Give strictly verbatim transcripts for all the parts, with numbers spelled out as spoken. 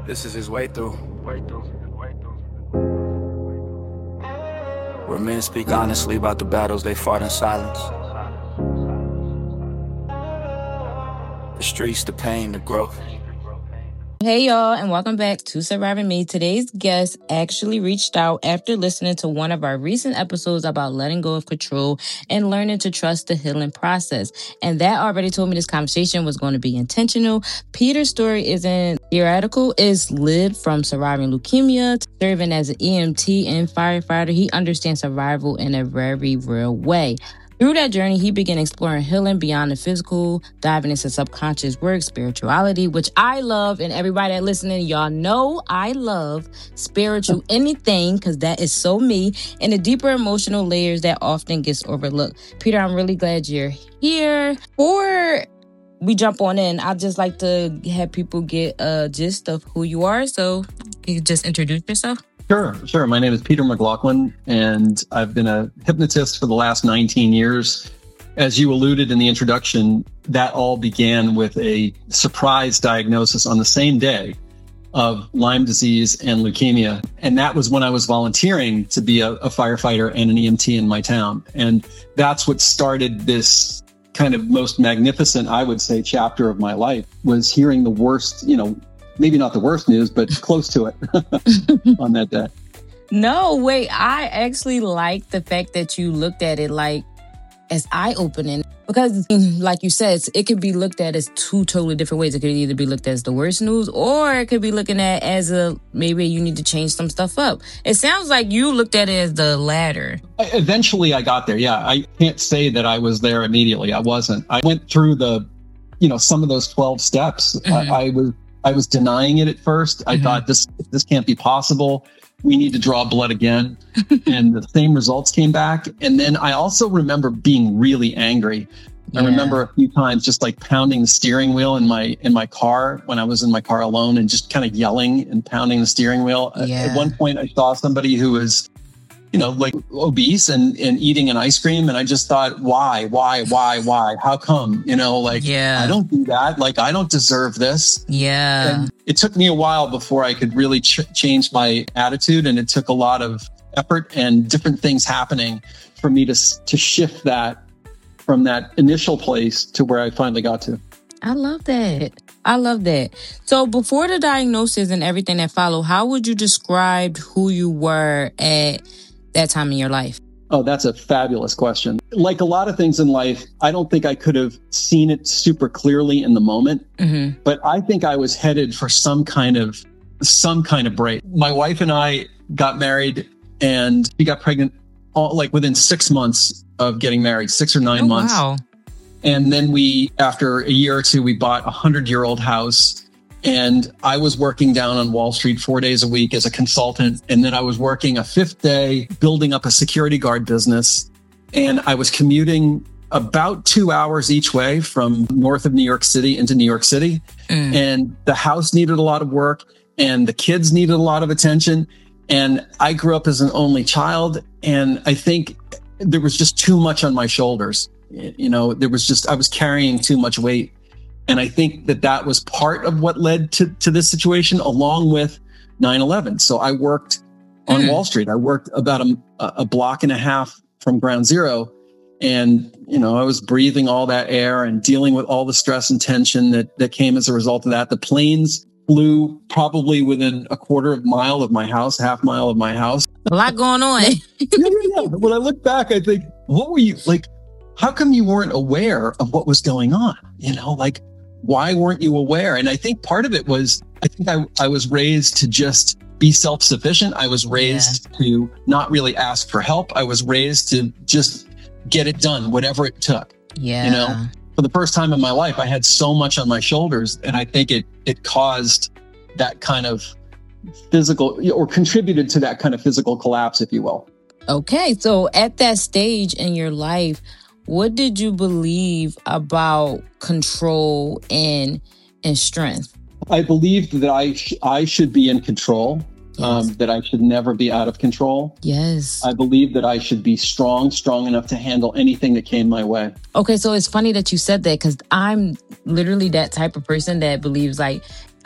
This is his way through. Where men speak honestly about the battles they fought in silence. The streets, the pain, the growth. Hey y'all, and welcome back to Surviving Me. Today's guest actually reached out after listening to one of our recent episodes about letting go of control and learning to trust the healing process. And that already told me this conversation was going to be intentional. Peter's story isn't theoretical. It's lived from surviving leukemia to serving as an E M T and firefighter. He understands survival in a very real way. Through that journey, he began exploring healing beyond the physical, diving into subconscious work, spirituality, which I love. And everybody that listening, y'all know I love spiritual anything because that is so me. And the deeper emotional layers that often gets overlooked. Peter, I'm really glad you're here. Before we jump on in, I'd just like to have people get a gist of who you are. So you can just introduce yourself. Sure, sure. My name is Peter McLaughlin, and I've been a hypnotist for the last nineteen years. As you alluded in the introduction, that all began with a surprise diagnosis on the same day of Lyme disease and leukemia. And that was when I was volunteering to be a, a firefighter and an E M T in my town. And that's what started this kind of most magnificent, I would say, chapter of my life, was hearing the worst, you know, maybe not the worst news, but close to it on that day. No, wait, I actually like the fact that you looked at it like as eye-opening because like you said, it could be looked at as two totally different ways. It could either be looked at as the worst news or it could be looking at as a, maybe you need to change some stuff up. It sounds like you looked at it as the latter. I, eventually I got there. Yeah. I can't say that I was there immediately. I wasn't. I went through the, you know, some of those twelve steps. Mm-hmm. I, I was, I was denying it at first. I mm-hmm. thought this this can't be possible. We need to draw blood again. And the same results came back. And then I also remember being really angry. Yeah. I remember a few times just like pounding the steering wheel in my in my car when I was in my car alone and just kind of yelling and pounding the steering wheel. Yeah. At one point I saw somebody who was, you know, like obese and, and eating an ice cream. And I just thought, why, why, why, why? How come? You know, like, yeah. I don't do that. Like, I don't deserve this. Yeah. And it took me a while before I could really ch- change my attitude. And it took a lot of effort and different things happening for me to, to shift that from that initial place to where I finally got to. I love that. I love that. So before the diagnosis and everything that followed, how would you describe who you were at that time in your life? Oh, that's a fabulous question. Like a lot of things in life, I don't think I could have seen it super clearly in the moment, mm-hmm. but I think I was headed for some kind of, some kind of break. My wife and I got married and we got pregnant all, like within six months of getting married, six or nine oh, months. Wow. And then we, after a year or two, we bought a hundred year old house. And I was working down on Wall Street four days a week as a consultant. And then I was working a fifth day, building up a security guard business. And I was commuting about two hours each way from north of New York City into New York City. Mm. And the house needed a lot of work and the kids needed a lot of attention. And I grew up as an only child. And I think there was just too much on my shoulders. You know, there was just, I was carrying too much weight. And I think that that was part of what led to, to this situation, along with nine eleven. So I worked on mm. Wall Street. I worked about a, a block and a half from ground zero. And, you know, I was breathing all that air and dealing with all the stress and tension that, that came as a result of that. The planes flew probably within a quarter of a mile of my house, half mile of my house. A lot going on. yeah, yeah, yeah. When I look back, I think, what were you like? How come you weren't aware of what was going on? You know, like, why weren't you aware? And I think part of it was, I think I, I was raised to just be self-sufficient. I was raised yeah. to not really ask for help. I was raised to just get it done, whatever it took. Yeah. You know, for the first time in my life, I had so much on my shoulders. And I think it, it caused that kind of physical, or contributed to that kind of physical collapse, if you will. Okay. So at that stage in your life, what did you believe about control and and strength? I believed that I sh- I should be in control, yes. um, that I should never be out of control. Yes. I believed that I should be strong, strong enough to handle anything that came my way. Okay, so it's funny that you said that because I'm literally that type of person that believes like,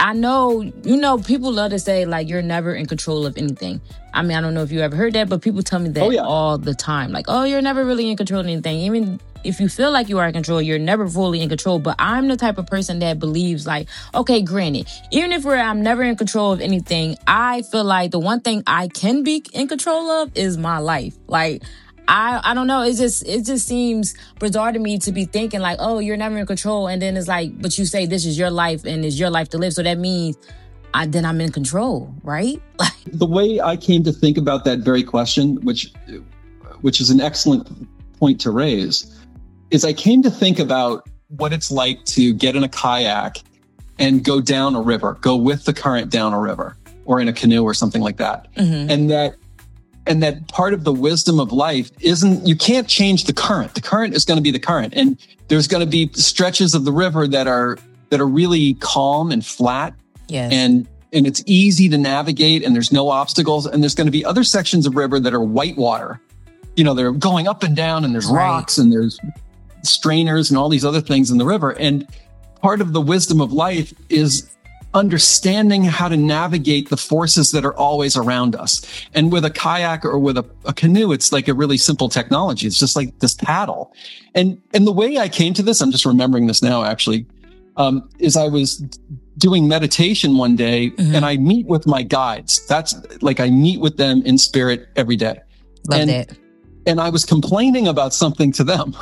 I know, you know, people love to say, like, you're never in control of anything. I mean, I don't know if you ever heard that, but people tell me that oh, yeah. all the time. Like, oh, you're never really in control of anything. Even if you feel like you are in control, you're never fully in control. But I'm the type of person that believes, like, okay, granted, even if we're, I'm never in control of anything, I feel like the one thing I can be in control of is my life. Like, I, I don't know. It just it just seems bizarre to me to be thinking like, oh, you're never in control. And then it's like, but you say this is your life and it's your life to live. So that means I, then I'm in control, right? The way I came to think about that very question, which which is an excellent point to raise, is I came to think about what it's like to get in a kayak and go down a river, go with the current down a river or in a canoe or something like that. Mm-hmm. And that And that part of the wisdom of life isn't, you can't change the current. The current is going to be the current. And there's going to be stretches of the river that are, that are really calm and flat. Yes. And, and it's easy to navigate and there's no obstacles. And there's going to be other sections of river that are white water. You know, they're going up and down and there's right. rocks and there's strainers and all these other things in the river. And part of the wisdom of life is understanding how to navigate the forces that are always around us. And with a kayak or with a, a canoe, it's like a really simple technology. It's just like this paddle. And, and the way I came to this, I'm just remembering this now actually, um, is I was doing meditation one day mm-hmm. and I meet with my guides. That's like, I meet with them in spirit every day. Love and, that. And I was complaining about something to them.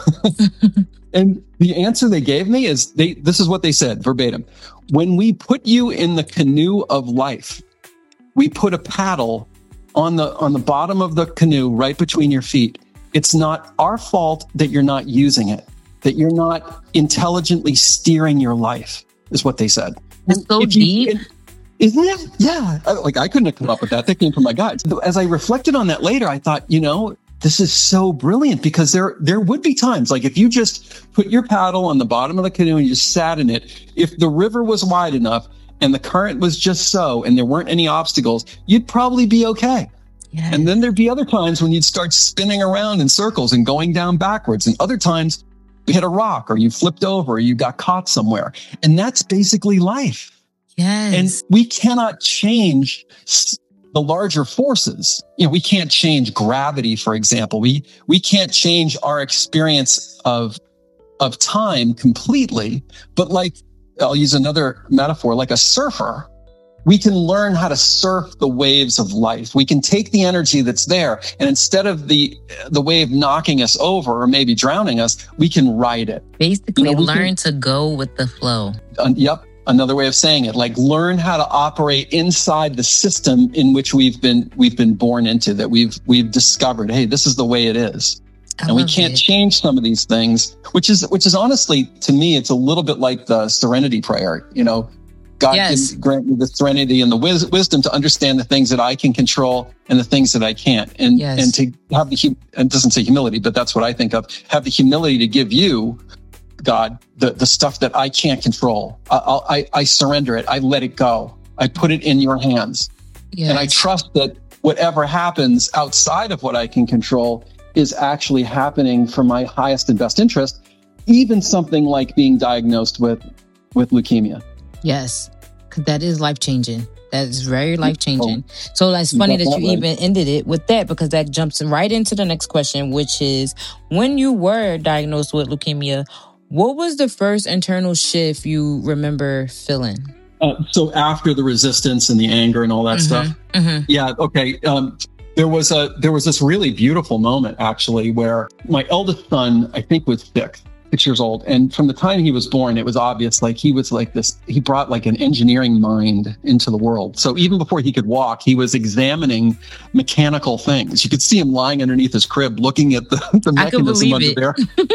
And the answer they gave me is, they, this is what they said verbatim. When we put you in the canoe of life, we put a paddle on the, on the bottom of the canoe right between your feet. It's not our fault that you're not using it, that you're not intelligently steering your life, is what they said. That's so deep. You, isn't it? Yeah. Like I couldn't have come up with that. That came from my guides. As I reflected on that later, I thought, you know, this is so brilliant because there, there would be times like if you just put your paddle on the bottom of the canoe and you just sat in it, if the river was wide enough and the current was just so, and there weren't any obstacles, you'd probably be okay. Yes. And then there'd be other times when you'd start spinning around in circles and going down backwards. And other times you hit a rock or you flipped over or you got caught somewhere. And that's basically life. Yes. And we cannot change the larger forces. You know, we can't change gravity, for example. We, we can't change our experience of, of time completely, but like, I'll use another metaphor, like a surfer, we can learn how to surf the waves of life. We can take the energy that's there, and instead of the, the wave knocking us over or maybe drowning us, we can ride it. Basically, you know, learn can, to go with the flow. Uh, yep. Another way of saying it, like learn how to operate inside the system in which we've been we've been born into, that we've we've discovered, hey, this is the way it is. I and we can't it. change some of these things, which is which is honestly, to me, it's a little bit like the serenity prayer. You know, God yes. can grant me the serenity and the wis- wisdom to understand the things that I can control and the things that I can't. And yes. and to have the hum- it doesn't say humility, but that's what I think of. Have the humility to give you, God, the, the stuff that I can't control. I, I, I surrender it. I let it go. I put it in your hands. Yes. And I trust that whatever happens outside of what I can control is actually happening for my highest and best interest, even something like being diagnosed with, with leukemia. Yes, because that is life-changing. That is very life-changing. Oh, so it's funny that, that you right. even ended it with that, because that jumps right into the next question, which is, when you were diagnosed with leukemia, what was the first internal shift you remember feeling? Uh, so after the resistance and the anger and all that mm-hmm, stuff. Mm-hmm. Yeah. Okay. Um, there was a, there was this really beautiful moment actually where my eldest son, I think was six, six years old. And from the time he was born, it was obvious, like he was like this, he brought like an engineering mind into the world. So even before he could walk, he was examining mechanical things. You could see him lying underneath his crib, looking at the, the mechanism under there.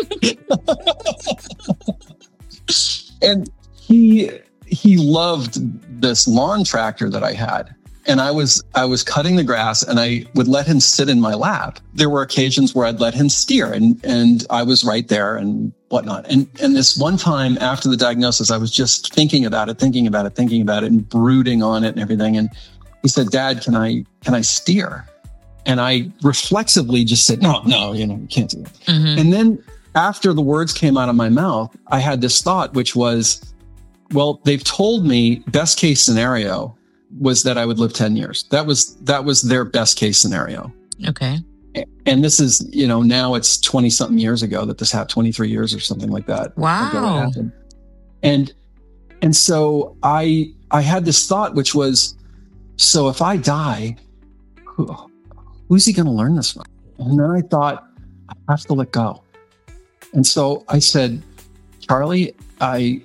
And he, he loved this lawn tractor that I had. And I was, I was cutting the grass and I would let him sit in my lap. There were occasions where I'd let him steer and, and I was right there and whatnot. And, and this one time after the diagnosis, I was just thinking about it, thinking about it, thinking about it and brooding on it and everything. And he said, Dad, can I, can I steer? And I reflexively just said, no, no, you know, you can't do that. Mm-hmm. And then after the words came out of my mouth, I had this thought, which was, Well, they've told me best case scenario was that I would live ten years. That was, that was their best case scenario. Okay. And this is, you know, now it's twenty something years ago that this happened, twenty-three years or something like that. Wow. And, and so I, I had this thought, which was, so if I die, who, who's he going to learn this from? And then I thought, I have to let go. And so I said, Charlie, I,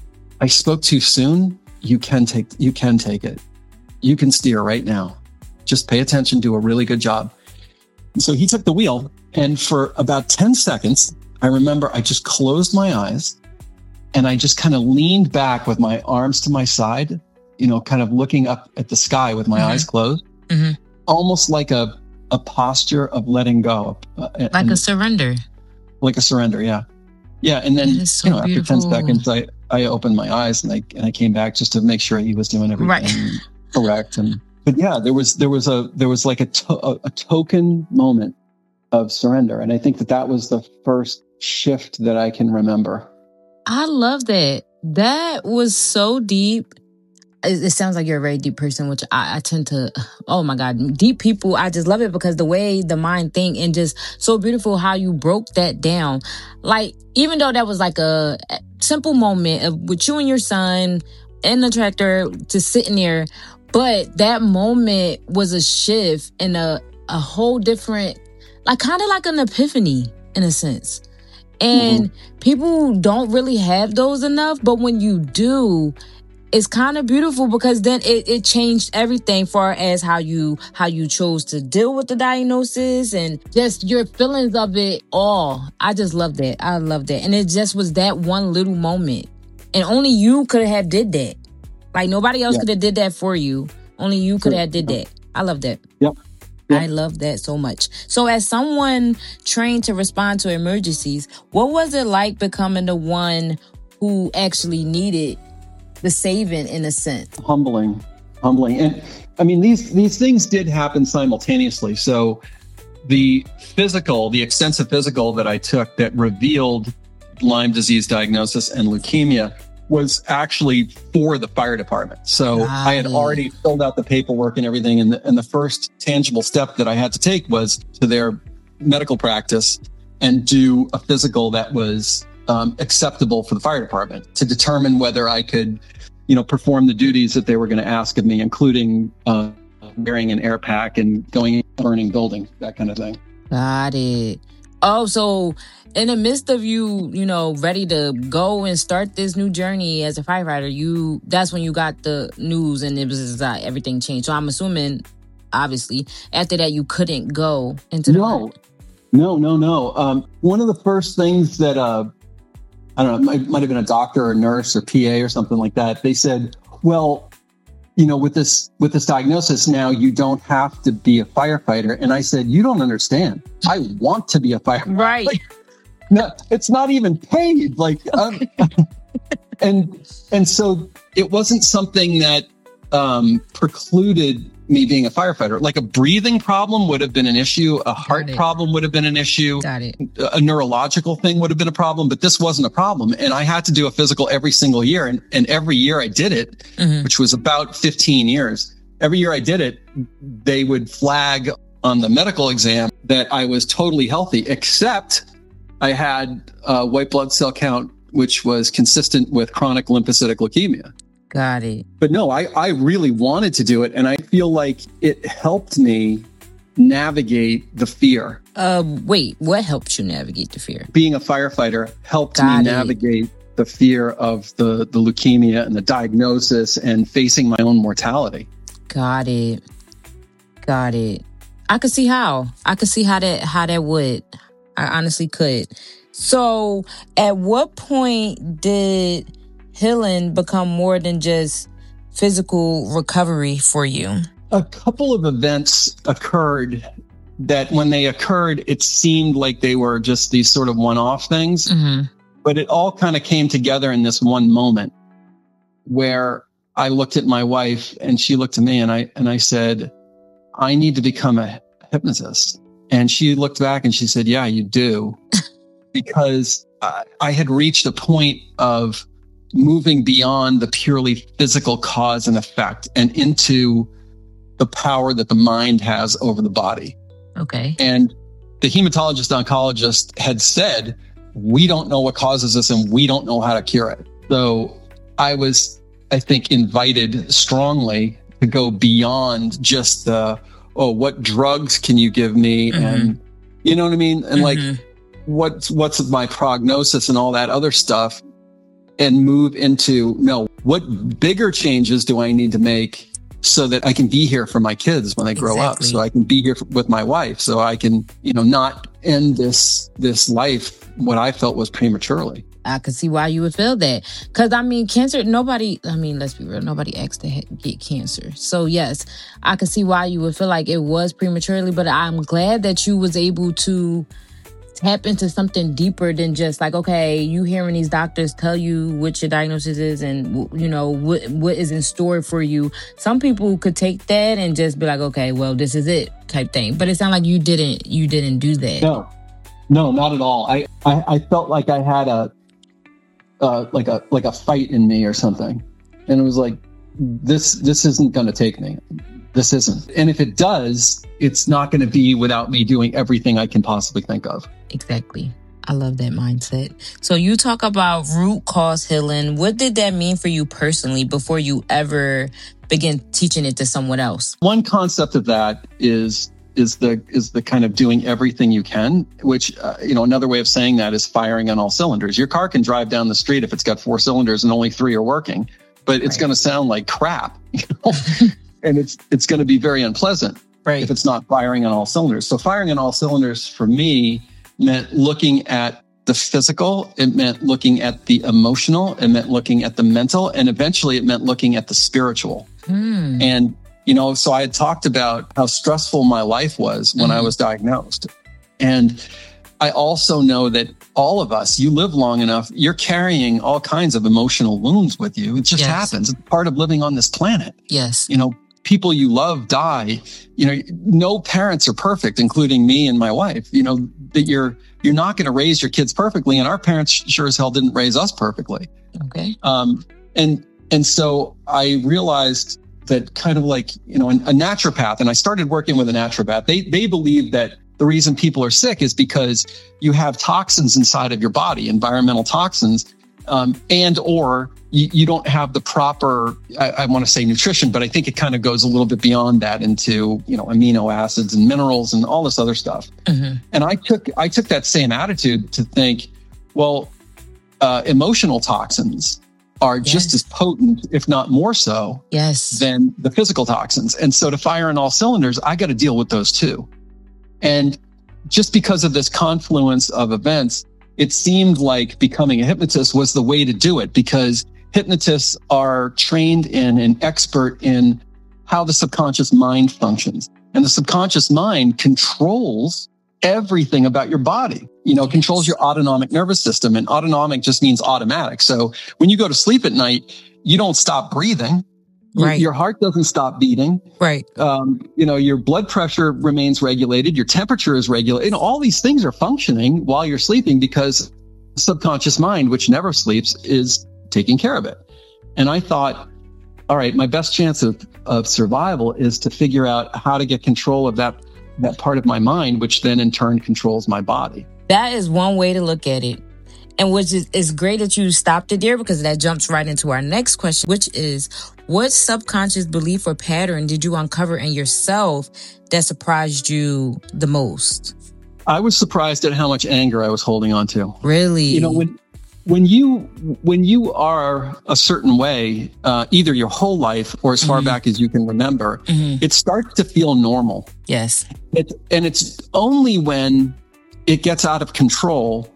I spoke too soon. You can take, you can take it. You can steer right now. Just pay attention, do a really good job. And so he took the wheel, and for about ten seconds, I remember I just closed my eyes and I just kind of leaned back with my arms to my side, you know, kind of looking up at the sky with my mm-hmm. eyes closed, mm-hmm. almost like a, a posture of letting go. Uh, like and, a surrender. Like a surrender. Yeah. Yeah. And then, so you know, beautiful. After ten seconds, I, I opened my eyes and I, and I came back just to make sure he was doing everything right. correct. And, but yeah, there was, there was a, there was like a, to, a, a token moment of surrender. And I think that that was the first shift that I can remember. I love that. That was so deep. It, it sounds like you're a very deep person, which I, I tend to, oh my God, deep people. I just love it because the way the mind think, and just so beautiful how you broke that down. Like, even though that was like a simple moment of with you and your son in the tractor just sitting there, but that moment was a shift and a, a whole different, like kind of like an epiphany in a sense. And mm-hmm. people don't really have those enough, but when you do, it's kind of beautiful because then it, it changed everything far as how you how you chose to deal with the diagnosis and just your feelings of it all. I just love that. I love that. And it just was that one little moment. And only you could have did that. Like nobody else yeah. could have did that for you. Only you could have did that. I love that. Yep. Yep. I love that so much. So as someone trained to respond to emergencies, what was it like becoming the one who actually needed the saving in a sense? Humbling, humbling. And I mean, these, these things did happen simultaneously. So the physical, the extensive physical that I took that revealed Lyme disease diagnosis and leukemia was actually for the fire department. So Got I had it. already filled out the paperwork and everything. And the, and the first tangible step that I had to take was to their medical practice and do a physical that was um, acceptable for the fire department to determine whether I could, you know, perform the duties that they were going to ask of me, including uh, wearing an air pack and going in a burning building, that kind of thing. Got it. Oh, so in the midst of you, you know, ready to go and start this new journey as a firefighter, you that's when you got the news and it was uh, everything changed. So I'm assuming, obviously, after that you couldn't go into the no, no, no, no. Um, one of the first things that uh, I don't know, it might, might have been a doctor or a nurse or P A or something like that. They said, "Well, you know, with this with this diagnosis now, you don't have to be a firefighter." And I said, "You don't understand. I want to be a firefighter." Right. Like, no, it's not even paid. Like, um, and and so it wasn't something that um, precluded me being a firefighter. Like a breathing problem would have been an issue. A heart problem would have been an issue. Got it. A neurological thing would have been a problem, but this wasn't a problem. And I had to do a physical every single year. And, and every year I did it, mm-hmm. which was about fifteen years. Every year I did it, they would flag on the medical exam that I was totally healthy, except I had a white blood cell count, which was consistent with chronic lymphocytic leukemia. Got it. But no, I, I really wanted to do it. And I feel like it helped me navigate the fear. Uh, wait, what helped you navigate the fear? Being a firefighter helped Got me it. navigate the fear of the, the leukemia and the diagnosis and facing my own mortality. Got it. Got it. I could see how. I could see how that how that would. I honestly could. So at what point did healing become more than just physical recovery for you? A couple of events occurred that when they occurred, it seemed like they were just these sort of one-off things, mm-hmm. but it all kind of came together in this one moment where I looked at my wife and she looked at me and I, and I said, I need to become a hypnotist. And she looked back and she said, yeah, you do. Because I, I had reached a point of moving beyond the purely physical cause and effect and into the power that the mind has over the body. Okay. And the hematologist oncologist had said, we don't know what causes this and we don't know how to cure it. So I was, I think, invited strongly to go beyond just the, oh, what drugs can you give me? Mm-hmm. And you know what I mean? And mm-hmm. like, what's, what's my prognosis and all that other stuff, and move into, no, what bigger changes do I need to make so that I can be here for my kids when they grow exactly. up, so I can be here with my wife, so I can, you know, not end this, this life, what I felt was prematurely. I could see why you would feel that. Because, I mean, cancer, nobody, I mean, let's be real, nobody asked to ha- get cancer. So, yes, I could see why you would feel like it was prematurely, but I'm glad that you was able to tap into something deeper than just like, okay, you hearing these doctors tell you what your diagnosis is and, you know, what what is in store for you. Some people could take that and just be like, okay, well, this is it type thing. But it sounded like you didn't, you didn't do that. No, no, not at all. I, I, I felt like I had a, uh, like a, like a fight in me or something. And it was like, this, this isn't going to take me. This isn't. And if it does, it's not going to be without me doing everything I can possibly think of. Exactly. I love that mindset. So you talk about root cause healing. What did that mean for you personally before you ever began teaching it to someone else? One concept of that is is the is the kind of doing everything you can, which, uh, you know, another way of saying that is firing on all cylinders. Your car can drive down the street if it's got four cylinders and only three are working, but it's right. going to sound like crap, you know? And it's it's going to be very unpleasant right. if it's not firing on all cylinders. So firing on all cylinders for me meant looking at the physical, it meant looking at the emotional, it meant looking at the mental, and eventually it meant looking at the spiritual. Mm. And, you know, so I had talked about how stressful my life was when mm. I was diagnosed. And I also know that all of us, you live long enough, you're carrying all kinds of emotional wounds with you. It just yes. happens. It's part of living on this planet. Yes. You know, people you love die. You know, no parents are perfect, including me and my wife. You know, that you're you're not going to raise your kids perfectly, and our parents sure as hell didn't raise us perfectly. Okay. Um, and and so I realized that kind of like, you know, a naturopath, and I started working with a naturopath. They they believe that the reason people are sick is because you have toxins inside of your body, environmental toxins, um, and or you, you don't have the proper, I, I want to say nutrition, but I think it kind of goes a little bit beyond that into, you know, amino acids and minerals and all this other stuff. Mm-hmm. And I took I took that same attitude to think, well, uh, emotional toxins are yes. just as potent, if not more so, yes. than the physical toxins. And so to fire on all cylinders, I got to deal with those too. And just because of this confluence of events, it seemed like becoming a hypnotist was the way to do it, because hypnotists are trained in and expert in how the subconscious mind functions. And the subconscious mind controls everything about your body, you know, controls your autonomic nervous system. And autonomic just means automatic. So when you go to sleep at night, you don't stop breathing. Right. Your heart doesn't stop beating. Right. Um, you know, your blood pressure remains regulated. Your temperature is regulated. You know, all these things are functioning while you're sleeping because the subconscious mind, which never sleeps, is taking care of it. And I thought, all right, my best chance of, of survival is to figure out how to get control of that, that part of my mind, which then in turn controls my body. That is one way to look at it. And which is, is great that you stopped it there, because that jumps right into our next question, which is, what subconscious belief or pattern did you uncover in yourself that surprised you the most? I was surprised at how much anger I was holding on to. Really? You know, when when you when you are a certain way, uh, either your whole life or as far mm-hmm. back as you can remember, mm-hmm. it starts to feel normal. Yes. It, and it's only when it gets out of control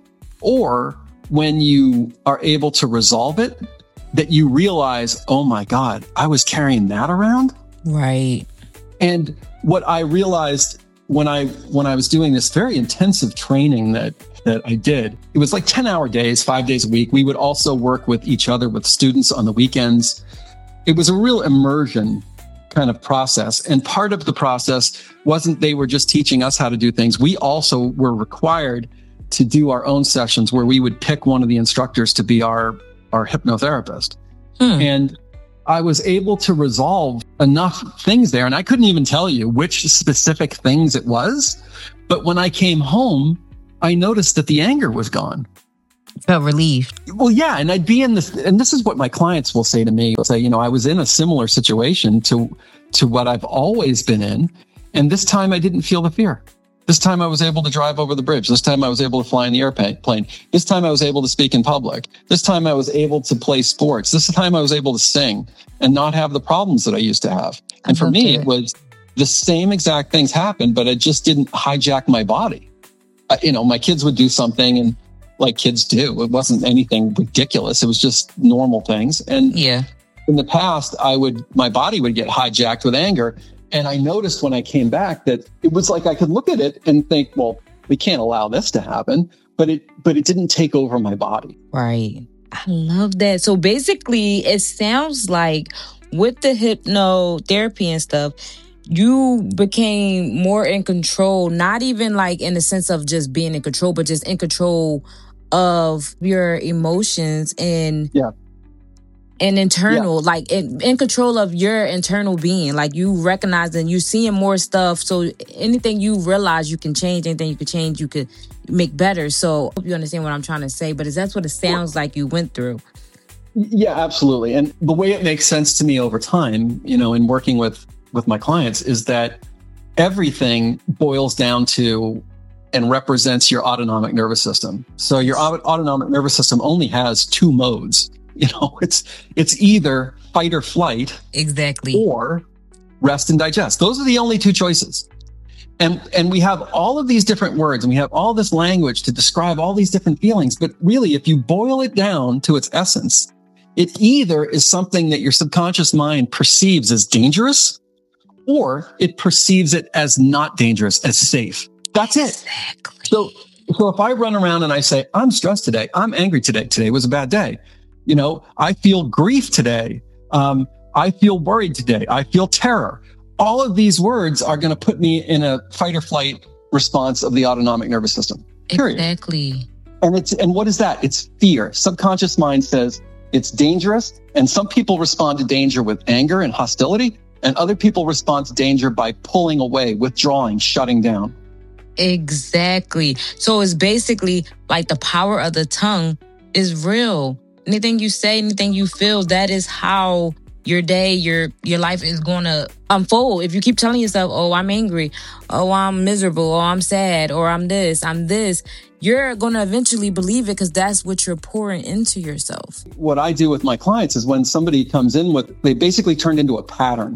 or when you are able to resolve it that you realize, oh my God, I was carrying that around. Right. And what I realized when I when I was doing this very intensive training that that I did, it was like ten hour days, five days a week. We would also work with each other, with students on the weekends. It was a real immersion kind of process. And part of the process wasn't they were just teaching us how to do things. We also were required to do our own sessions where we would pick one of the instructors to be our our hypnotherapist. Hmm. And I was able to resolve enough things there. And I couldn't even tell you which specific things it was. But when I came home, I noticed that the anger was gone. Felt relieved. Well, yeah. And I'd be in this, and this is what my clients will say to me. They'll say, you know, I was in a similar situation to, to what I've always been in. And this time I didn't feel the fear. This time I was able to drive over the bridge. This time I was able to fly in the airplane. This time I was able to speak in public. This time I was able to play sports. This time I was able to sing and not have the problems that I used to have. And for me, it was the same exact things happened, but it just didn't hijack my body. Uh, you know, my kids would do something and like kids do. It wasn't anything ridiculous. It was just normal things. And yeah, in the past, I would, my body would get hijacked with anger. And I noticed when I came back that it was like I could look at it and think, well, we can't allow this to happen. But it but it didn't take over my body. Right. I love that. So basically, it sounds like with the hypnotherapy and stuff, you became more in control, not even like in the sense of just being in control, but just in control of your emotions and yeah. and internal, yeah. like in, in control of your internal being, like you recognize and you seeing more stuff. So anything you realize you can change, anything you could change, you could make better. So I hope you understand what I'm trying to say, but is that's what it sounds like you went through. Yeah, absolutely. And the way it makes sense to me over time, you know, in working with, with my clients is that everything boils down to and represents your autonomic nervous system. So your autonomic nervous system only has two modes. You know, it's it's either fight or flight, exactly, or rest and digest. Those are the only two choices. And and we have all of these different words and we have all this language to describe all these different feelings. But really, if you boil it down to its essence, it either is something that your subconscious mind perceives as dangerous, or it perceives it as not dangerous, as safe. That's it. Exactly. So so if I run around and I say, I'm stressed today, I'm angry today, today was a bad day. You know, I feel grief today. Um, I feel worried today. I feel terror. All of these words are going to put me in a fight or flight response of the autonomic nervous system. Period. Exactly. And it's and what is that? It's fear. Subconscious mind says it's dangerous. And some people respond to danger with anger and hostility. And other people respond to danger by pulling away, withdrawing, shutting down. Exactly. So it's basically like the power of the tongue is real. Anything you say, anything you feel, that is how your day, your your life is going to unfold. If you keep telling yourself, oh, I'm angry, oh, I'm miserable, or I'm sad, or I'm this, I'm this, you're going to eventually believe it because that's what you're pouring into yourself. What I do with my clients is when somebody comes in with, they basically turned into a pattern.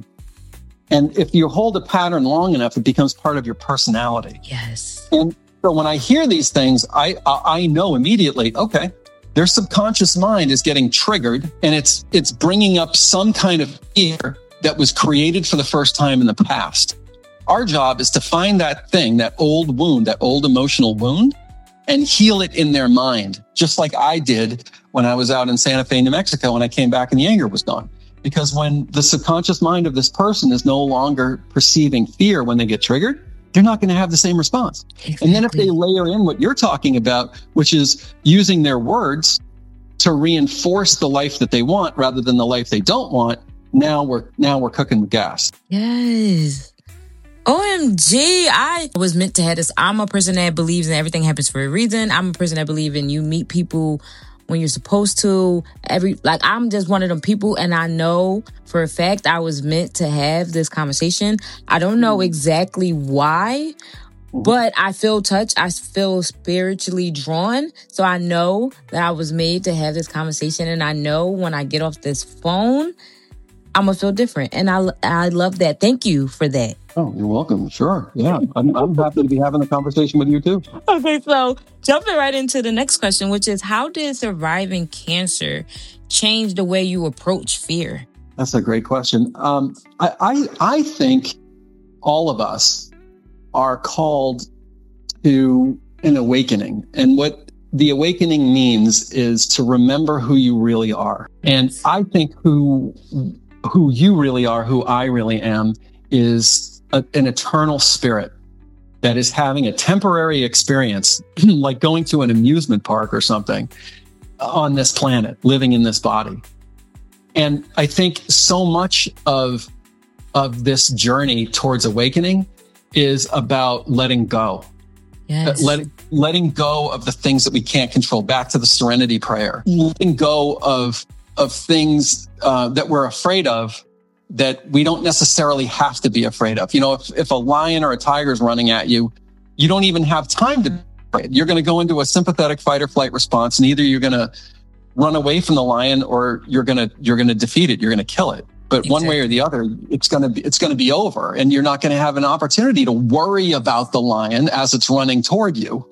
And if you hold a pattern long enough, it becomes part of your personality. Yes. And so when I hear these things, I I know immediately, okay, their subconscious mind is getting triggered and it's it's bringing up some kind of fear that was created for the first time in the past. Our job is to find that thing, that old wound, that old emotional wound, and heal it in their mind, just like I did when I was out in Santa Fe, New Mexico, and I came back and the anger was gone. Because when the subconscious mind of this person is no longer perceiving fear when they get triggered, they're not going to have the same response. Exactly. And then if they layer in what you're talking about, which is using their words to reinforce the life that they want rather than the life they don't want, now we're now we're cooking with gas. Yes. O M G, I was meant to have this. I'm a person that believes in everything happens for a reason. I'm a person that believes in you meet people when you're supposed to. Every like I'm just one of them people, and I know for a fact I was meant to have this conversation. I don't know exactly why, but I feel touched. I feel spiritually drawn. So I know that I was made to have this conversation, and I know when I get off this phone, I'm gonna feel different. And I I love that. Thank you for that. Oh, you're welcome. Sure. Yeah. I'm, I'm happy to be having a conversation with you too. Okay. So jumping right into the next question, which is how did surviving cancer change the way you approach fear? That's a great question. Um, I, I, I think all of us are called to an awakening. And what the awakening means is to remember who you really are. And I think who, who you really are, who I really am, is A, an eternal spirit that is having a temporary experience, like going to an amusement park or something. on this planet, living in this body. And I think so much of, of this journey towards awakening is about letting go. Yes. Uh, letting, letting go of the things that we can't control. Back to the serenity prayer. Letting go of, of things uh, that we're afraid of that we don't necessarily have to be afraid of. You know, if, if a lion or a tiger is running at you, you don't even have time to be afraid. You're going to go into a sympathetic fight or flight response, and either you're going to run away from the lion or you're going to, you're going to defeat it. You're going to kill it. But exactly. One way or the other, it's going to be, it's going to be over, and you're not going to have an opportunity to worry about the lion as it's running toward you.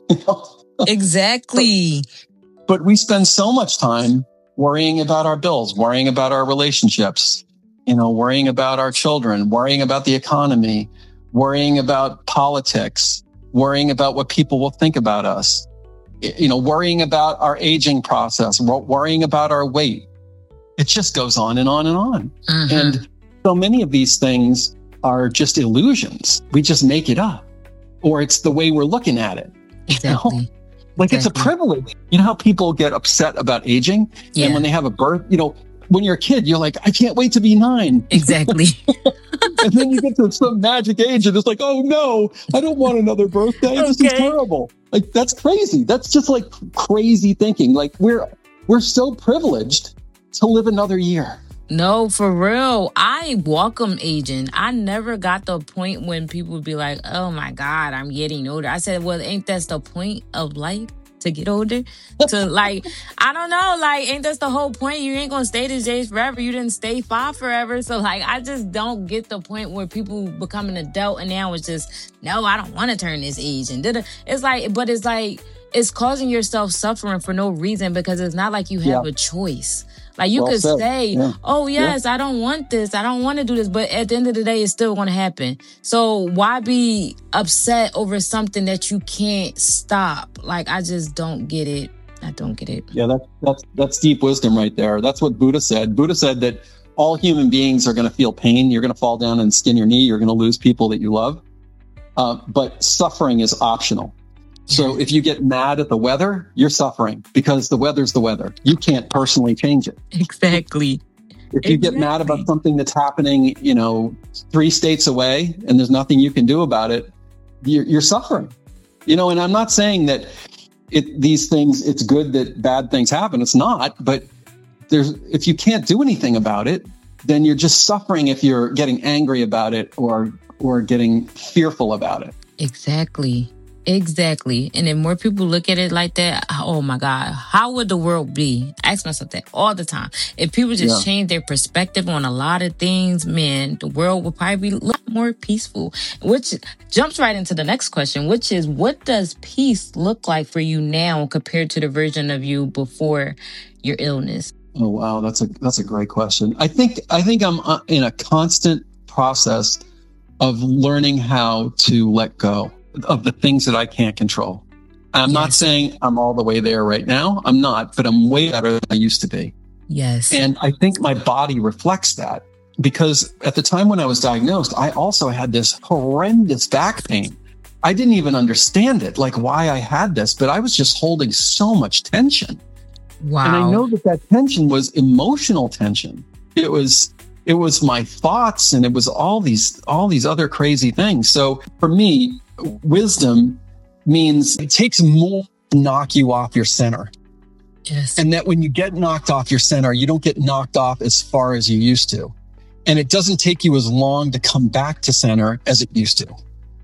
Exactly. But, but we spend so much time worrying about our bills, worrying about our relationships, you know, worrying about our children, worrying about the economy, worrying about politics, worrying about what people will think about us, you know, worrying about our aging process, worrying about our weight. It just goes on and on and on. Mm-hmm. And so many of these things are just illusions. We just make it up, or it's the way we're looking at it. Exactly. You know? Like exactly. It's a privilege. You know how people get upset about aging? Yeah. And when they have a birth, you know, when you're a kid, you're like, I can't wait to be nine. Exactly. And then you get to some magic age and it's like, oh no, I don't want another birthday. This okay. is terrible. Like, that's crazy. That's just like crazy thinking. Like we're, we're so privileged to live another year. No, for real. I welcome aging. I never got the point when people would be like, oh my God, I'm getting older. I said, well, ain't that the point of life? To get older? To like, I don't know, like, ain't that the whole point? You ain't gonna stay this age forever. You didn't stay five forever. So like, I just don't get the point where people become an adult and now it's just, no, I don't want to turn this age. And did it's like, but it's like, it's causing yourself suffering for no reason, because it's not like you have yeah. a choice. Like you well could said. say, yeah. oh yes, yeah. I don't want this. I don't want to do this. But at the end of the day, it's still going to happen. So why be upset over something that you can't stop? Like, I just don't get it. I don't get it. Yeah, that's, that's, that's deep wisdom right there. That's what Buddha said. Buddha said that all human beings are going to feel pain. You're going to fall down and skin your knee. You're going to lose people that you love. Uh, but suffering is optional. So if you get mad at the weather, you're suffering because the weather's the weather. You can't personally change it. Exactly. If you exactly. get mad about something that's happening, you know, three states away and there's nothing you can do about it, you're, you're suffering. You know, and I'm not saying that it, these things, it's good that bad things happen. It's not. But there's, if you can't do anything about it, then you're just suffering if you're getting angry about it or or getting fearful about it. Exactly. Exactly. And if more people look at it like that, oh my God, how would the world be? I ask myself that all the time. If people just yeah. change their perspective on a lot of things, man, the world would probably be a lot more peaceful. Which jumps right into the next question, which is, what does peace look like for you now compared to the version of you before your illness? Oh, wow. That's a, that's a great question. I think, I think I'm in a constant process of learning how to let go of the things that I can't control. I'm yes. not saying I'm all the way there right now. I'm not, but I'm way better than I used to be. Yes. And I think my body reflects that, because at the time when I was diagnosed, I also had this horrendous back pain. I didn't even understand it, like why I had this, but I was just holding so much tension. Wow. And I know that that tension was emotional tension. It was, it was my thoughts, and it was all these, all these other crazy things. So for me, wisdom means it takes more to knock you off your center. Yes. And that when you get knocked off your center, you don't get knocked off as far as you used to. And it doesn't take you as long to come back to center as it used to.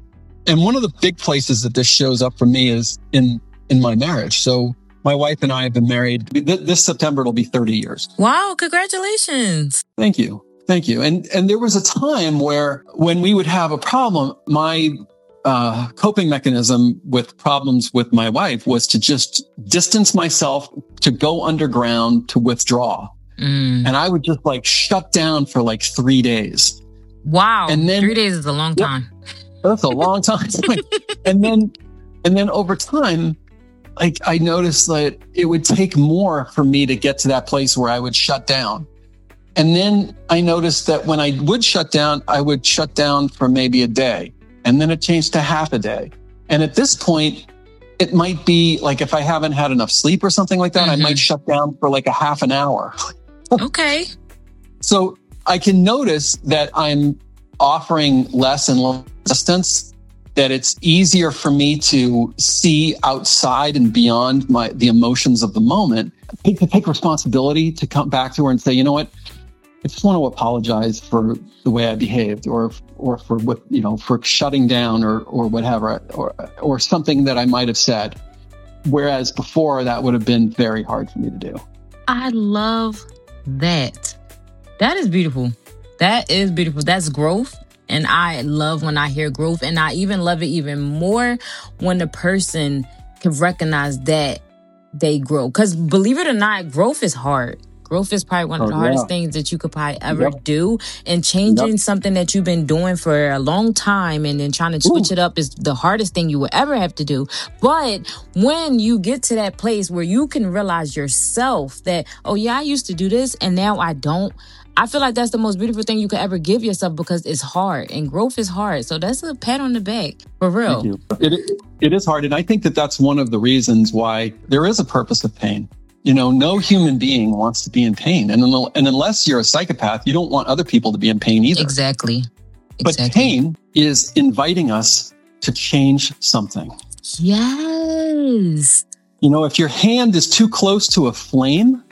And one of the big places that this shows up for me is in, in my marriage. So my wife and I have been married. This September, it'll be thirty years. Wow. Congratulations. Thank you. Thank you. And, and there was a time where when we would have a problem, my uh, coping mechanism with problems with my wife was to just distance myself, to go underground, to withdraw. Mm. And I would just like shut down for like three days. Wow. And then, three days is a long time. Yeah, that's a long time. and then, and then over time, like I noticed that it would take more for me to get to that place where I would shut down. And then I noticed that when I would shut down, I would shut down for maybe a day. And then it changed to half a day. And at this point, It might be like if I haven't had enough sleep or something like that, mm-hmm. I might shut down for like a half an hour. Okay. So I can notice that I'm offering less and less resistance, that it's easier for me to see outside and beyond my the emotions of the moment, to take responsibility, to come back to her and say, you know what, I just want to apologize for the way I behaved, or or for what, you know, for shutting down, or or whatever, or or something that I might have said. Whereas before, that would have been very hard for me to do. I love that. That is beautiful. That is beautiful. That's growth. And I love when I hear growth. And I even love it even more when the person can recognize that they grow. Because believe it or not, growth is hard. Growth is probably one of the oh, hardest yeah. things that you could probably ever yep. do. And changing yep. something that you've been doing for a long time and then trying to switch Ooh. it up is the hardest thing you will ever have to do. But when you get to that place where you can realize yourself that, oh yeah, I used to do this and now I don't. I feel like that's the most beautiful thing you could ever give yourself, because it's hard and growth is hard. So that's a pat on the back, for real. Thank you. It, it is hard. And I think that that's one of the reasons why there is a purpose of pain. You know, no human being wants to be in pain. And, and unless you're a psychopath, you don't want other people to be in pain either. Exactly. But exactly. pain is inviting us to change something. Yes. You know, if your hand is too close to a flame,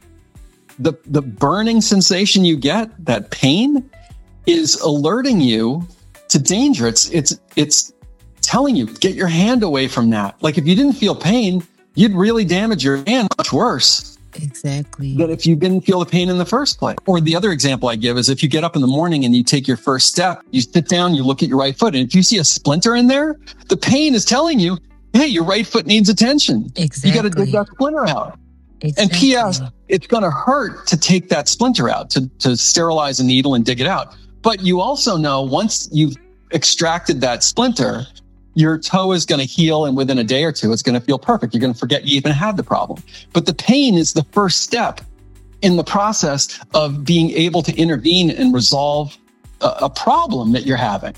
the, the burning sensation you get, that pain, is alerting you to danger. It's, it's, it's telling you, get your hand away from that. Like if you didn't feel pain, you'd really damage your hand much worse. Exactly. Than if you didn't feel the pain in the first place. Or the other example I give is if you get up in the morning and you take your first step, you sit down, you look at your right foot, and if you see a splinter in there, the pain is telling you, hey, your right foot needs attention. Exactly. You got to dig that splinter out. Exactly. And P S, it's going to hurt to take that splinter out, to, to sterilize a needle and dig it out. But you also know once you've extracted that splinter, your toe is going to heal, and within a day or two, it's going to feel perfect. You're going to forget you even had the problem. But the pain is the first step in the process of being able to intervene and resolve a, a problem that you're having.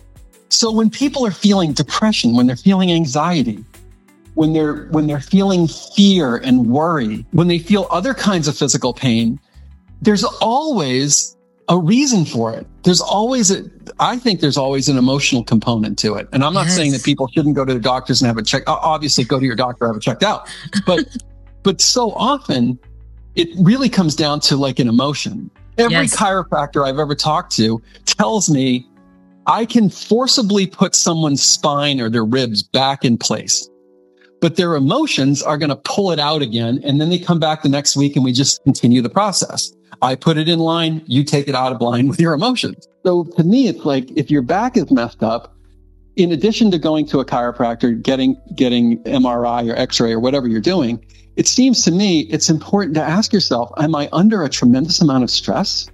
So when people are feeling depression, when they're feeling anxiety, when they're when they're feeling fear and worry, when they feel other kinds of physical pain, there's always a reason for it. There's always a, I think there's always an emotional component to it. And I'm not yes. saying that people shouldn't go to the doctors and have it checked. Obviously, go to your doctor, have it checked out. But, but so often it really comes down to like an emotion. Every yes. chiropractor I've ever talked to tells me I can forcibly put someone's spine or their ribs back in place, but their emotions are going to pull it out again. And then they come back the next week and we just continue the process. I put it in line, you take it out of line with your emotions. So to me, it's like if your back is messed up, in addition to going to a chiropractor, getting getting M R I or X-ray or whatever you're doing, it seems to me it's important to ask yourself, am I under a tremendous amount of stress?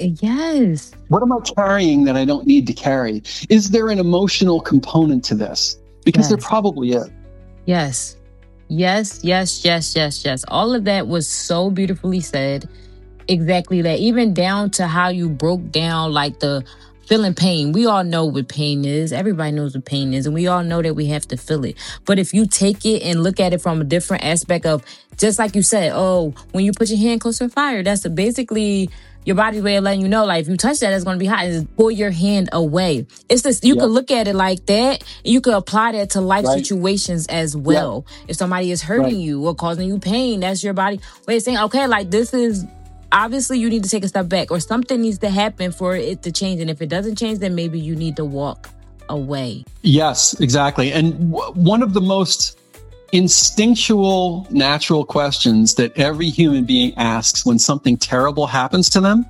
Yes. What am I carrying that I don't need to carry? Is there an emotional component to this? Because yes. there probably is. Yes. Yes, yes, yes, yes, yes. All of that was so beautifully said. Exactly that. Even down to how you broke down like the feeling pain. We all know what pain is. Everybody knows what pain is. And we all know that we have to feel it. But if you take it and look at it from a different aspect of, just like you said, oh, when you put your hand close to fire, that's a basically your body's way of letting you know, like, if you touch that, it's going to be hot. Just pull your hand away. It's just, you yep. can look at it like that. And you can apply that to life right. situations as well. Yep. If somebody is hurting right. you or causing you pain, that's your body way of saying, okay, like, this is, obviously you need to take a step back, or something needs to happen for it to change. And if it doesn't change, then maybe you need to walk away. Yes, exactly. And w- one of the most instinctual, natural questions that every human being asks when something terrible happens to them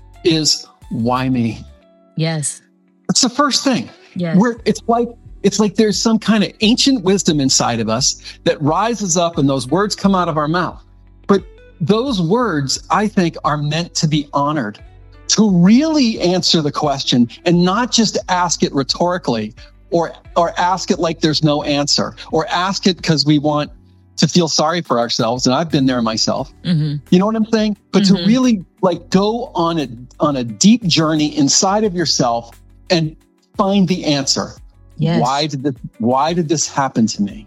is, why me? Yes. That's the first thing. Yes. We're, it's like, it's like there's some kind of ancient wisdom inside of us that rises up and those words come out of our mouth. But those words, I think, are meant to be honored, to really answer the question and not just ask it rhetorically, or or ask it like there's no answer, or ask it because we want to feel sorry for ourselves. And I've been there myself. Mm-hmm. You know what I'm saying? But mm-hmm. to really like go on a on a deep journey inside of yourself and find the answer. Yes. Why did this, why did this happen to me?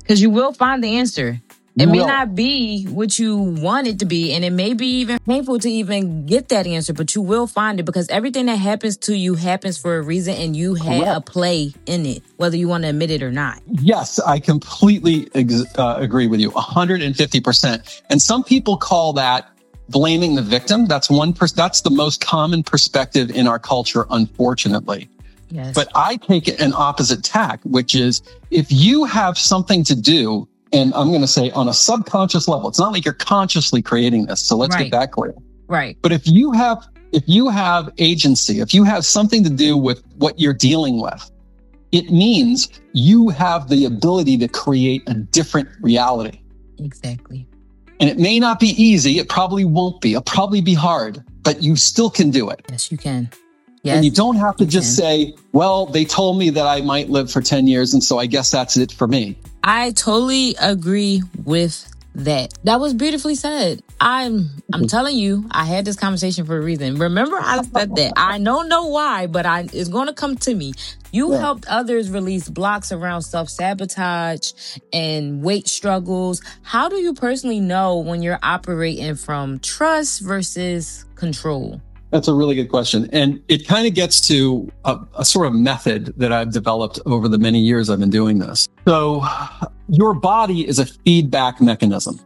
Because you will find the answer. It You may will. not be what you want it to be, and it may be even painful to even get that answer, but you will find it because everything that happens to you happens for a reason, and you had Correct. a play in it, whether you want to admit it or not. Yes, I completely ex- uh, agree with you, one hundred fifty percent. And some people call that blaming the victim. That's one. Pers- that's the most common perspective in our culture, unfortunately. Yes. But I take an opposite tack, which is if you have something to do, and I'm going to say on a subconscious level, it's not like you're consciously creating this. So let's Right. get that clear. Right. But if you have, if you have agency, if you have something to do with what you're dealing with, it means you have the ability to create a different reality. Exactly. And it may not be easy. It probably won't be. It'll probably be hard, but you still can do it. Yes, you can. Yes. And you don't have to you just can. say, well, they told me that I might live for ten years. And so I guess that's it for me. I totally agree with that. That was beautifully said. I'm I'm telling you, I had this conversation for a reason. Remember, I said that. I don't know why, but I it's going to come to me. You Yeah. helped others release blocks around self-sabotage and weight struggles. How do you personally know when you're operating from trust versus control? That's a really good question. And it kind of gets to a, a sort of method that I've developed over the many years I've been doing this. So your body is a feedback mechanism.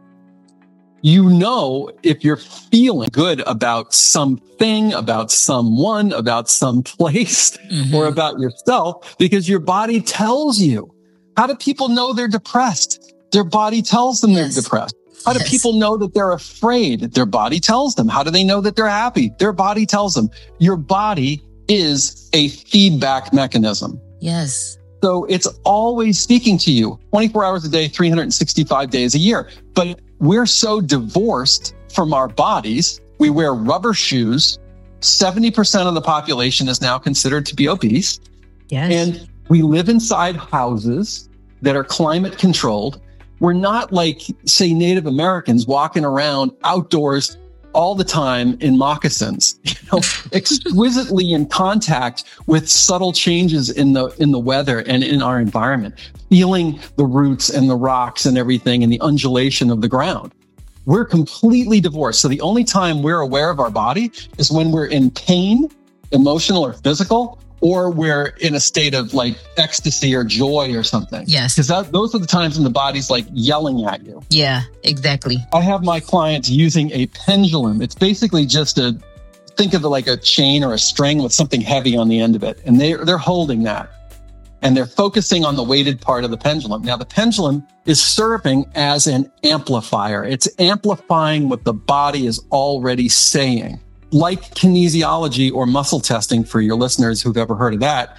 You know, if you're feeling good about something, about someone, about some place, Mhm. or about yourself, because your body tells you. How do people know they're depressed? Their body tells them Yes. they're depressed. How do Yes. people know that they're afraid? Their body tells them. How do they know that they're happy? Their body tells them. Your body is a feedback mechanism. Yes. So it's always speaking to you twenty-four hours a day, three hundred sixty-five days a year. But we're so divorced from our bodies. We wear rubber shoes. seventy percent of the population is now considered to be obese. Yes. And we live inside houses that are climate controlled. We're not like, say, Native Americans walking around outdoors all the time in moccasins, you know, exquisitely in contact with subtle changes in the in the weather and in our environment, feeling the roots and the rocks and everything and the undulation of the ground. We're completely divorced. So the only time we're aware of our body is when we're in pain, emotional or physical, or we're in a state of like ecstasy or joy or something. Yes. Because that, those are the times when the body's like yelling at you. Yeah, exactly. I have my clients using a pendulum. It's basically just a, think of it like a chain or a string with something heavy on the end of it. And they, they're holding that. And they're focusing on the weighted part of the pendulum. Now, the pendulum is serving as an amplifier. It's amplifying what the body is already saying. Like kinesiology or muscle testing for your listeners who've ever heard of that,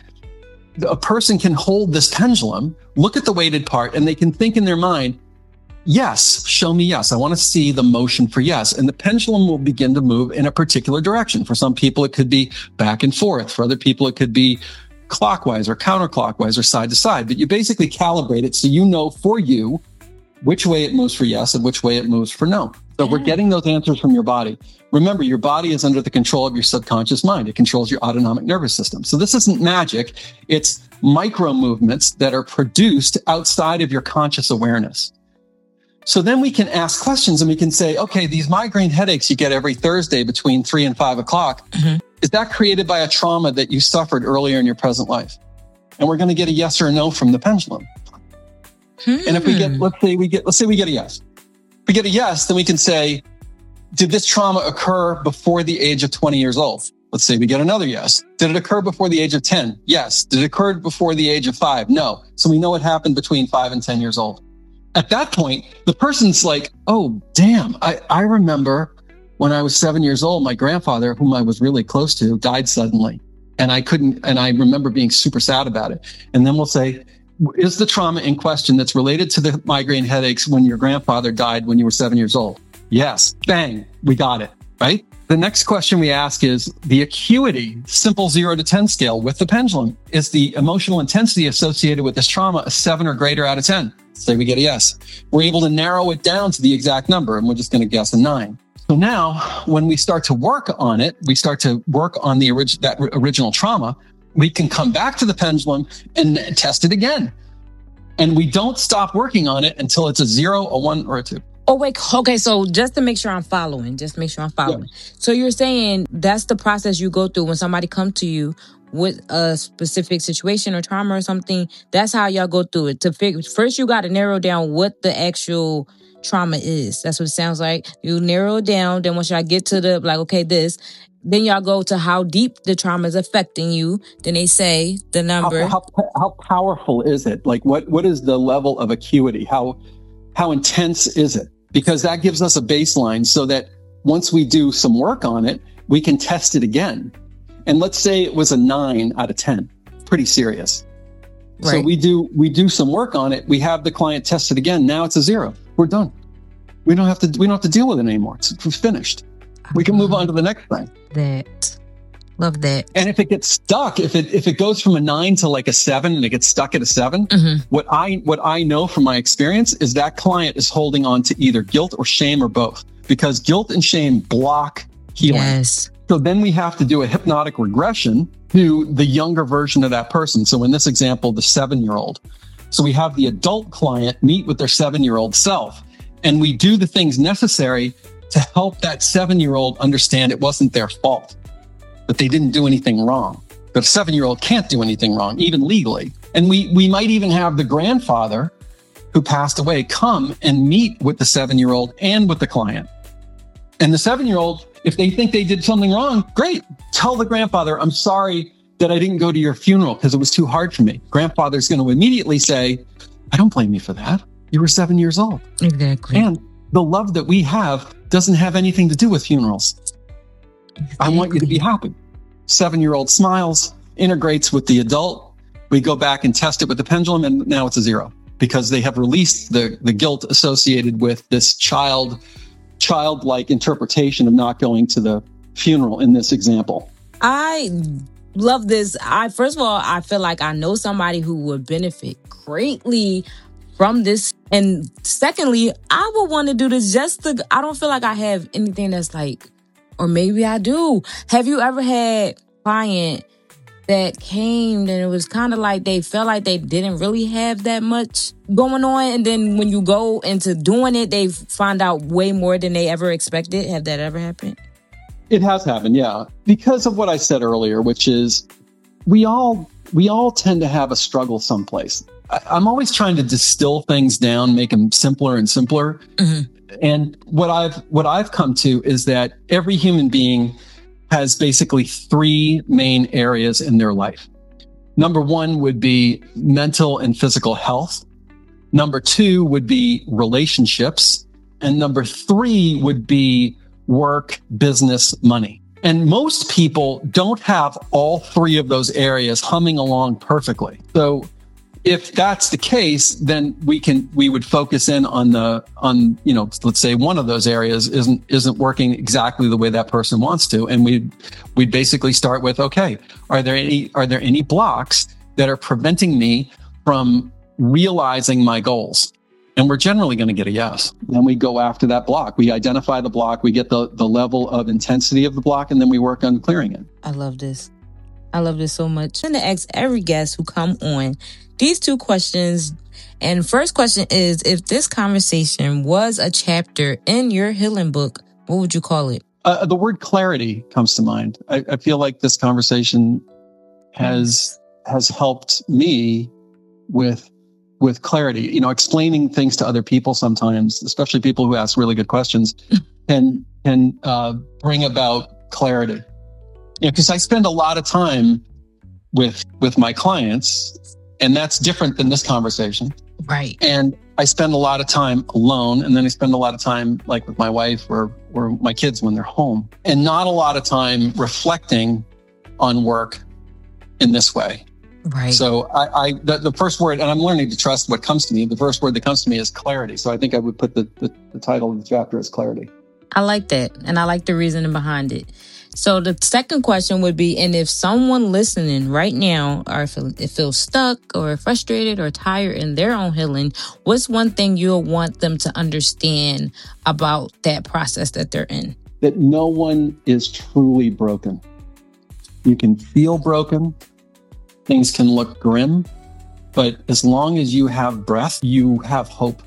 a person can hold this pendulum, look at the weighted part, and they can think in their mind, yes, show me yes. I want to see the motion for yes. And the pendulum will begin to move in a particular direction. For some people, it could be back and forth. For other people, it could be clockwise or counterclockwise or side to side. But you basically calibrate it so you know for you which way it moves for yes and which way it moves for no. So we're getting those answers from your body. Remember, your body is under the control of your subconscious mind. It controls your autonomic nervous system. So this isn't magic. It's micro movements that are produced outside of your conscious awareness. So then we can ask questions and we can say, okay, these migraine headaches you get every Thursday between three and five o'clock, Mm-hmm. is that created by a trauma that you suffered earlier in your present life? And we're going to get a yes or a no from the pendulum. Hmm. And if we get, let's say we get, let's say we get a yes. If we get a yes, then we can say, did this trauma occur before the age of twenty years old? Let's say we get another yes. Did it occur before the age of ten? Yes. Did it occur before the age of five? No. So we know it happened between five and ten years old. At that point, the person's like, oh, damn, I, I remember when I was seven years old, my grandfather, whom I was really close to, died suddenly. And I couldn't, and I remember being super sad about it. And then we'll say, is the trauma in question that's related to the migraine headaches when your grandfather died when you were seven years old? Yes. Bang. We got it. Right? The next question we ask is the acuity, simple zero to ten scale with the pendulum. Is the emotional intensity associated with this trauma a seven or greater out of ten? Say we get a yes. We're able to narrow it down to the exact number, and we're just going to guess a nine. So now when we start to work on it, we start to work on the orig- that original trauma, we can come back to the pendulum and test it again. And we don't stop working on it until it's a zero, a one, or a two. Oh, wait. Okay. So just to make sure I'm following, just to make sure I'm following. Yeah. So you're saying that's the process you go through when somebody come to you with a specific situation or trauma or something. That's how y'all go through it. To figure, first, you got to narrow down what the actual trauma is. That's what it sounds like. You narrow it down. Then once y'all get to the, like, okay, this, then y'all go to how deep the trauma is affecting you. Then they say the number. How, how, how powerful is it? Like, what, what is the level of acuity? How, how intense is it? Because that gives us a baseline so that once we do some work on it, we can test it again. And let's say it was a nine out of ten, pretty serious. Right. So we do, we do some work on it. We have the client test it again. Now it's a zero. We're done. We don't have to, we don't have to deal with it anymore. It's, it's finished. We can move on to the next thing. That. Love that. And if it gets stuck, if it, if it goes from a nine to like a seven and it gets stuck at a seven, mm-hmm. what I, what I know from my experience is that client is holding on to either guilt or shame or both, because guilt and shame block healing. Yes. So then we have to do a hypnotic regression to the younger version of that person. So in this example, the seven-year-old. So we have the adult client meet with their seven-year-old self, and we do the things necessary to help that seven-year-old understand it wasn't their fault, that they didn't do anything wrong. But a seven-year-old can't do anything wrong, even legally. And we, we might even have the grandfather who passed away come and meet with the seven-year-old and with the client. And the seven-year-old, if they think they did something wrong, great. Tell the grandfather, I'm sorry that I didn't go to your funeral because it was too hard for me. Grandfather's going to immediately say, I don't blame you for that. You were seven years old. Exactly. And the love that we have doesn't have anything to do with funerals. Exactly. I want you to be happy. Seven-year-old smiles, integrates with the adult. We go back and test it with the pendulum, and now it's a zero because they have released the, the guilt associated with this child childlike interpretation of not going to the funeral in this example. I love this. I first of all, I feel like I know somebody who would benefit greatly from this. And secondly, I would want to do this just to, I don't feel like I have anything that's like, or maybe I do. Have you ever had a client that came and it was kind of like they felt like they didn't really have that much going on, and then when you go into doing it, they find out way more than they ever expected? Have that ever happened? It has happened, yeah. Because of what I said earlier, which is we all we all tend to have a struggle someplace. I, I'm always trying to distill things down, make them simpler and simpler. Mm-hmm. And what I've what I've come to is that every human being has basically three main areas in their life. Number one would be mental and physical health. Number two would be relationships. And number three would be work, business, money. And most people don't have all three of those areas humming along perfectly. So if that's the case, then we can, we would focus in on the, on, you know, let's say one of those areas isn't, isn't working exactly the way that person wants to. And we'd, we'd basically start with, okay, are there any, are there any blocks that are preventing me from realizing my goals? And we're generally going to get a yes. Then we go after that block. We identify the block, we get the, the level of intensity of the block, and then we work on clearing it. I love this. I love this so much. I'm going to ask every guest who come on these two questions. And first question is, if this conversation was a chapter in your healing book, what would you call it? Uh, the word clarity comes to mind. I, I feel like this conversation has has helped me with with clarity. You know, explaining things to other people sometimes, especially people who ask really good questions, can can uh, bring about clarity. Yeah, because I spend a lot of time with with my clients. And that's different than this conversation. Right. And I spend a lot of time alone. And then I spend a lot of time like with my wife or, or my kids when they're home. And not a lot of time reflecting on work in this way. Right. So I, I the, the first word, and I'm learning to trust what comes to me. The first word that comes to me is clarity. So I think I would put the, the, the title of the chapter as clarity. I like that. And I like the reasoning behind it. So the second question would be, and if someone listening right now or if it feels stuck or frustrated or tired in their own healing, what's one thing you'll want them to understand about that process that they're in? That no one is truly broken. You can feel broken. Things can look grim. But as long as you have breath, you have hope.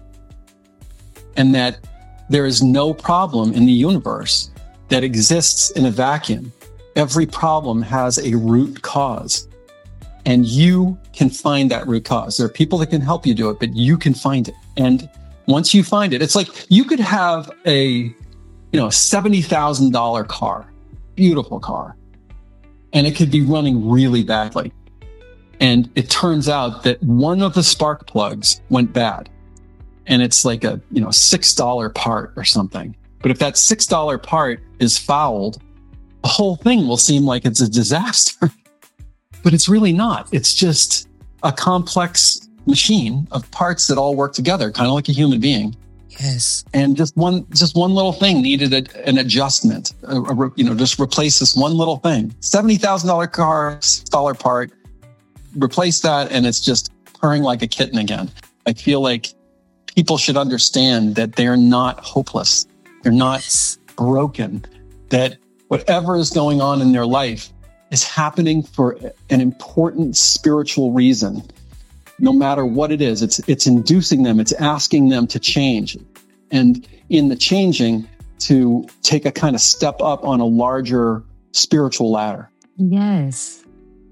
And that there is no problem in the universe that exists in a vacuum. Every problem has a root cause. And you can find that root cause. There are people that can help you do it, but you can find it. And once you find it, it's like you could have a, you know, seventy thousand dollars car, beautiful car, and it could be running really badly. And it turns out that one of the spark plugs went bad. And it's like a, you know, six dollar part or something. But if that six dollar part is fouled, the whole thing will seem like it's a disaster. But it's really not. It's just a complex machine of parts that all work together, kind of like a human being. Yes. And just one, just one little thing needed a, an adjustment. A, a, you know, just replace this one little thing. seventy thousand dollars car, six dollar part. Replace that, and it's just purring like a kitten again. I feel like people should understand that they're not hopeless. They're not yes. broken. That whatever is going on in their life is happening for an important spiritual reason. No matter what it is, it's it's inducing them, it's asking them to change. And in the changing, to take a kind of step up on a larger spiritual ladder. Yes.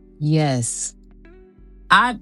Yes. I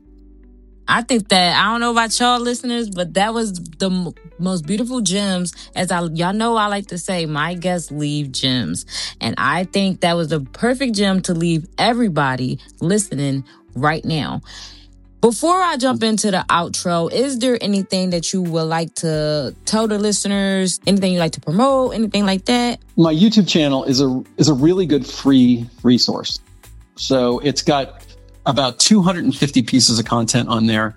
I think that, I don't know about y'all listeners, but that was the m- most beautiful gems. As I, y'all know, I like to say, my guests leave gems. And I think that was the perfect gem to leave everybody listening right now. Before I jump into the outro, is there anything that you would like to tell the listeners? Anything you'd like to promote? Anything like that? My YouTube channel is a is a really good free resource. So it's got about two hundred fifty pieces of content on there.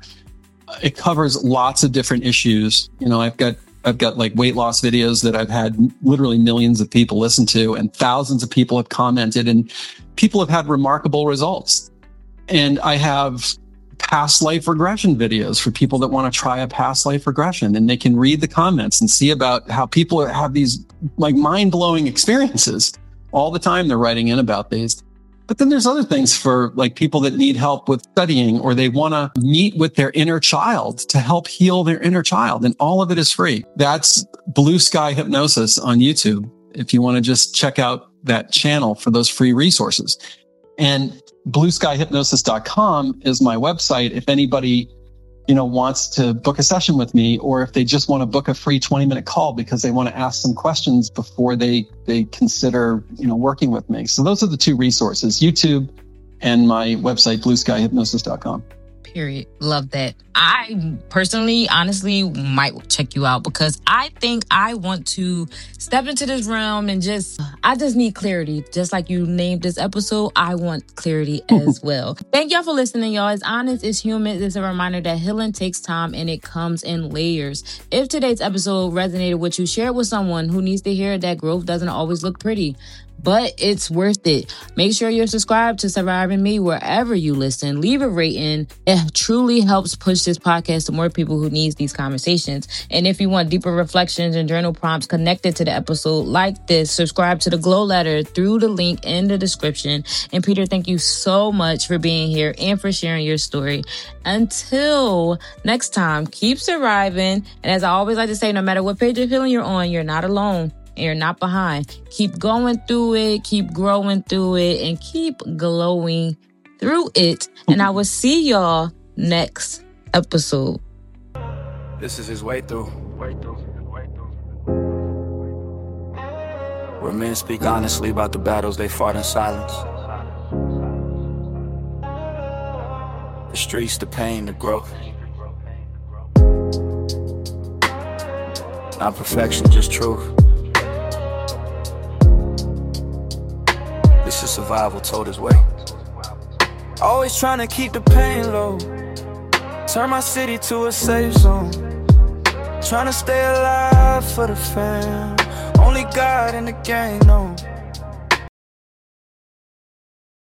It covers lots of different issues. You know, I've got I've got like weight loss videos that I've had literally millions of people listen to, and thousands of people have commented, and people have had remarkable results. And I have past life regression videos for people that want to try a past life regression, and they can read the comments and see about how people have these like mind-blowing experiences all the time. They're writing in about these. But then there's other things for like people that need help with studying, or they want to meet with their inner child to help heal their inner child. And all of it is free. That's Blue Sky Hypnosis on YouTube, if you want to just check out that channel for those free resources. And blue sky hypnosis dot com is my website. If anybody, you know, wants to book a session with me, or if they just want to book a free twenty minute call because they want to ask some questions before they, they consider, you know, working with me. So those are the two resources, YouTube and my website, blue sky hypnosis dot com. Period. Love that. I personally, honestly, might check you out because I think I want to step into this realm and just, I just need clarity. Just like you named this episode, I want clarity as well. Thank y'all for listening, y'all. As honest as humans, it's a reminder that healing takes time and it comes in layers. If today's episode resonated with you, share it with someone who needs to hear that growth doesn't always look pretty, but it's worth it. Make sure you're subscribed to Surviving Me wherever you listen. Leave a rating. It truly helps push this podcast to more people who need these conversations. And if you want deeper reflections and journal prompts connected to the episode like this, subscribe to the Glow Letter through the link in the description. And Peter, thank you so much for being here and for sharing your story. Until next time, keep surviving. And as I always like to say, no matter what page of healing you're on, you're not alone. And you're not behind. Keep going through it, keep growing through it, and keep glowing through it. And I will see y'all next episode. This is his way through. Way through. Way through. Where men speak honestly about the battles they fought in silence. The streets, the pain, the growth. Not perfection, just truth. This is survival told his way. Always trying to keep the pain low. Turn my city to a safe zone. Trying to stay alive for the fam. Only God in the game knows.